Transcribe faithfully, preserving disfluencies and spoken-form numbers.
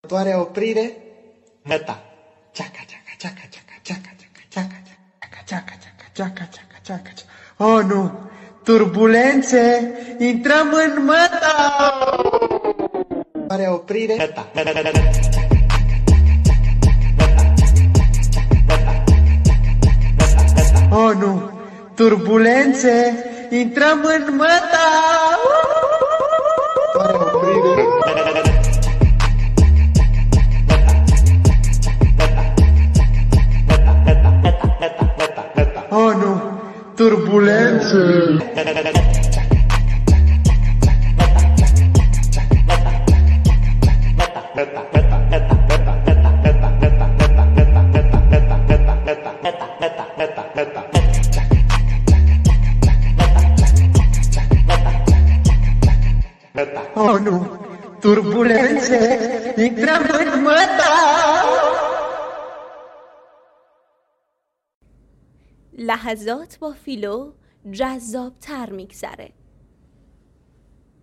următoarea oprire, meta. Ceaca, ceaca, ceaca, ceaca, ceaca, ceaca, ceaca, ceaca, ceaca, ceaca, ceaca, ceaca, ceaca. Oh, nu! Turbulențe! Intrăm în meta! Următoarea oprire, meta. Oh, nu! Turbulențe! Intrăm în meta! Următoarea oprire, oh, nu! Turbulențe! Oh, nu! Turbulențe! Intrăm în meta! لحظات با فیلو جذاب‌تر می‌گذره.